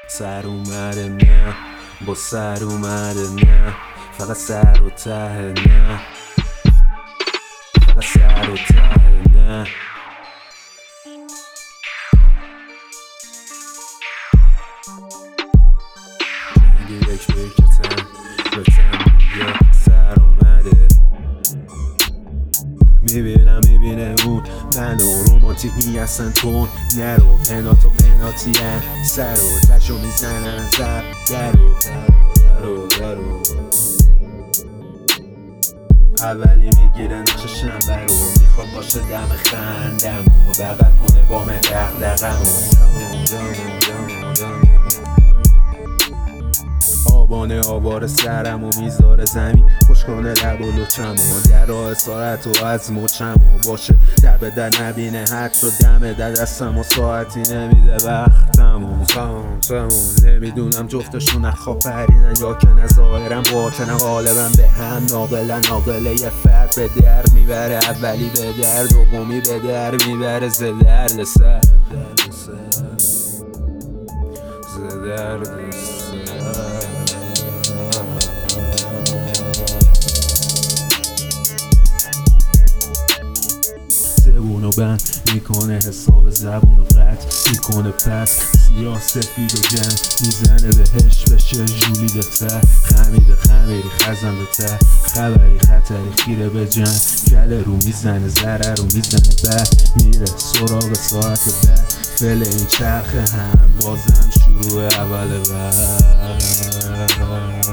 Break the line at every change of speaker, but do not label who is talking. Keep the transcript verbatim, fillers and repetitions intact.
سر اومده نه، با سر اومده نه، فقط سر و ته نه، فقط سر و ته نه. جنگ یک بکتن به تن سر اومده. میبینم میبینه اون منو رومانتیک میگستن تون نرو پنات و پناتی هن سر و تشو میزنن زب درو درو درو اولی میگیره نقش شنبه رو میخواد باشه دم خندم و بغل کنه با من دقدقم آبانه آوار سرم و میذاره زمین خوش کنه لب و لچم و در راه ساعت و از مچم و باشه در به در نبینه حتی دم در دستم و ساعتی نمیده وقتم و سمون سمون نمیدونم جفتشون اخواب پریدن یا که نظاهرم باطنم غالبا به هم ناقلن ناقله یه فرد به در میبره اولی به در دومی به در میبره ز درد سر ز درد سر زبون و بند میکنه حساب زبون و قطع میکنه پس سیاه سفید و جن میزنه بهش بشه جولیده ته خمیده خمیری خزنده ته خبری خطری خیره به جن کله رو میزنه ضرر رو میزنه بعد میره سراغ ساعت بعد فل این چرخه هم بازم شروع اول بعد